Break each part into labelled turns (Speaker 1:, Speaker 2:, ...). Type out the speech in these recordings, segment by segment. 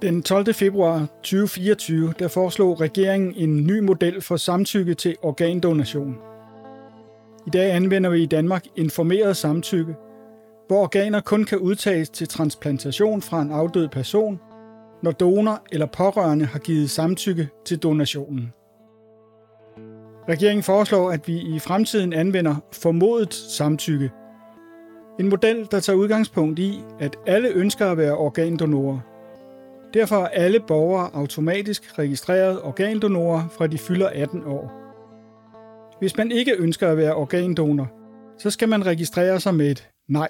Speaker 1: Den 12. februar 2024 der foreslog regeringen en ny model for samtykke til organdonation. I dag anvender vi i Danmark informeret samtykke, hvor organer kun kan udtages til transplantation fra en afdød person, når donor eller pårørende har givet samtykke til donationen. Regeringen foreslår, at vi i fremtiden anvender formodet samtykke. En model, der tager udgangspunkt i, at alle ønsker at være organdonorer. Derfor er alle borgere automatisk registreret organdonorer fra de fylder 18 år. Hvis man ikke ønsker at være organdonor, så skal man registrere sig med et nej.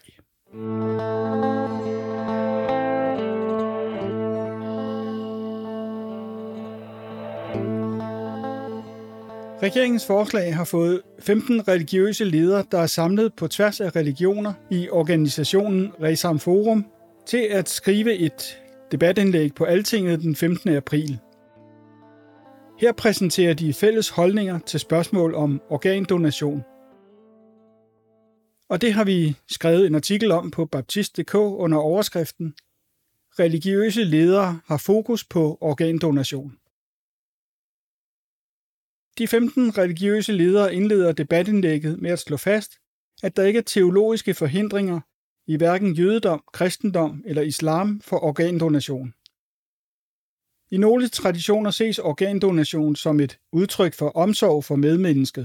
Speaker 1: Regeringens forslag har fået 15 religiøse ledere, der er samlet på tværs af religioner i organisationen Resam Forum, til at skrive et debatindlæg på Altinget den 15. april. Her præsenterer de fælles holdninger til spørgsmål om organdonation. Og det har vi skrevet en artikel om på baptist.dk under overskriften Religiøse ledere har fokus på organdonation. De 15 religiøse ledere indleder debatindlægget med at slå fast, at der ikke er teologiske forhindringer i hverken jødedom, kristendom eller islam for organdonation. I nogle traditioner ses organdonation som et udtryk for omsorg for medmennesket.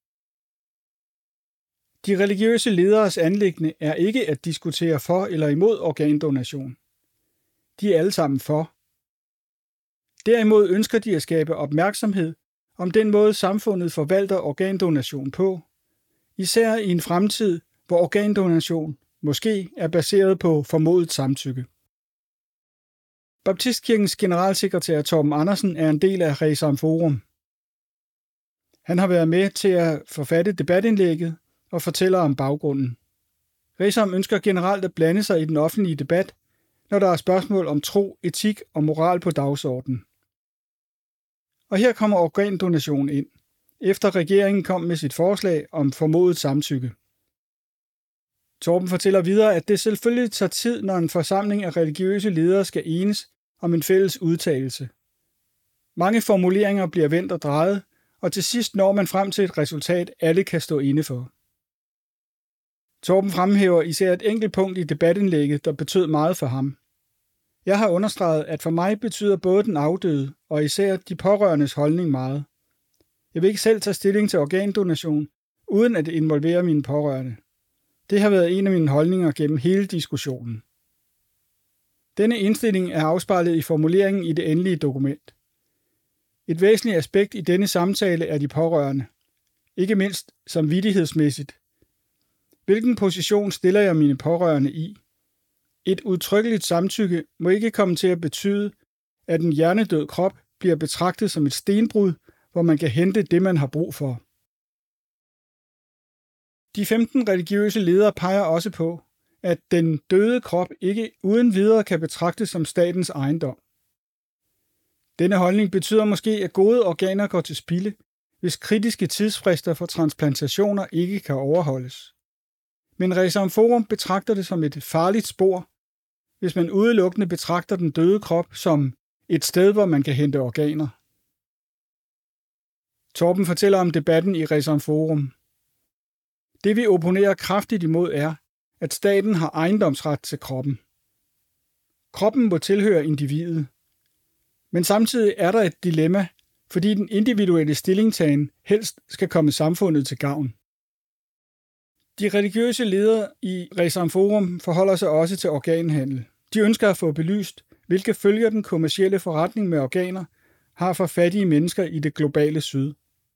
Speaker 1: De religiøse lederes anliggende er ikke at diskutere for eller imod organdonation. De er alle sammen for. Derimod ønsker de at skabe opmærksomhed om den måde samfundet forvalter organdonation på, især i en fremtid, hvor organdonation måske er baseret på formodet samtykke. Baptistkirkens generalsekretær Torben Andersen er en del af Resam Forum. Han har været med til at forfatte debatindlægget og fortæller om baggrunden. Resam ønsker generelt at blande sig i den offentlige debat, når der er spørgsmål om tro, etik og moral på dagsordenen. Og her kommer organdonation ind, efter regeringen kom med sit forslag om formodet samtykke. Torben fortæller videre, at det selvfølgelig tager tid, når en forsamling af religiøse ledere skal enes om en fælles udtalelse. Mange formuleringer bliver vendt og drejet, og til sidst når man frem til et resultat, alle kan stå inde for. Torben fremhæver især et enkelt punkt i debatindlægget, der betød meget for ham. Jeg har understreget, at for mig betyder både den afdøde og især de pårørendes holdning meget. Jeg vil ikke selv tage stilling til organdonation, uden at involvere mine pårørende. Det har været en af mine holdninger gennem hele diskussionen. Denne indstilling er afspejlet i formuleringen i det endelige dokument. Et væsentligt aspekt i denne samtale er de pårørende. Ikke mindst samvittighedsmæssigt. Hvilken position stiller jeg mine pårørende i? Et udtrykkeligt samtykke må ikke komme til at betyde, at en hjernedød krop bliver betragtet som et stenbrud, hvor man kan hente det, man har brug for. De 15 religiøse ledere peger også på, at den døde krop ikke uden videre kan betragtes som statens ejendom. Denne holdning betyder måske, at gode organer går til spilde, hvis kritiske tidsfrister for transplantationer ikke kan overholdes. Men Resam Forum betragter det som et farligt spor, hvis man udelukkende betragter den døde krop som et sted, hvor man kan hente organer. Torben fortæller om debatten i Resam Forum. Det vi opponerer kraftigt imod er, at staten har ejendomsret til kroppen. Kroppen må tilhøre individet. Men samtidig er der et dilemma, fordi den individuelle stillingtagen helst skal komme samfundet til gavn. De religiøse ledere i Resam Forum forholder sig også til organhandel. De ønsker at få belyst, hvilke følger den kommercielle forretning med organer har for fattige mennesker i det globale syd.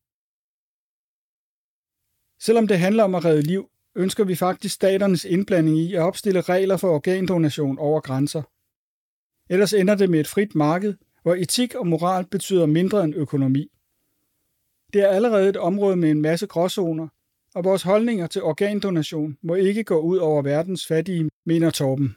Speaker 1: Selvom det handler om at redde liv, ønsker vi faktisk staternes indblanding i at opstille regler for organdonation over grænser. Ellers ender det med et frit marked, hvor etik og moral betyder mindre end økonomi. Det er allerede et område med en masse gråzoner, og vores holdninger til organdonation må ikke gå ud over verdens fattige, mener Torben.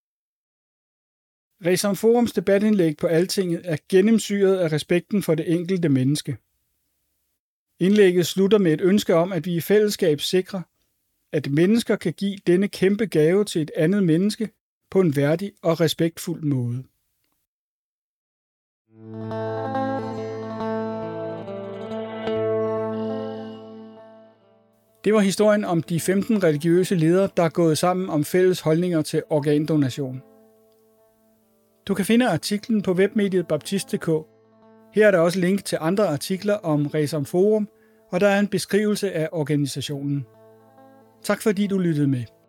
Speaker 1: Resam Forums debatindlæg på Altinget er gennemsyret af respekten for det enkelte menneske. Indlægget slutter med et ønske om, at vi i fællesskab sikrer, at mennesker kan give denne kæmpe gave til et andet menneske på en værdig og respektfuld måde. Det var historien om de 15 religiøse ledere, der er gået sammen om fælles holdninger til organdonation. Du kan finde artiklen på webmediet baptist.dk. Her er der også link til andre artikler om Resam Forum, og der er en beskrivelse af organisationen. Tak fordi du lyttede med.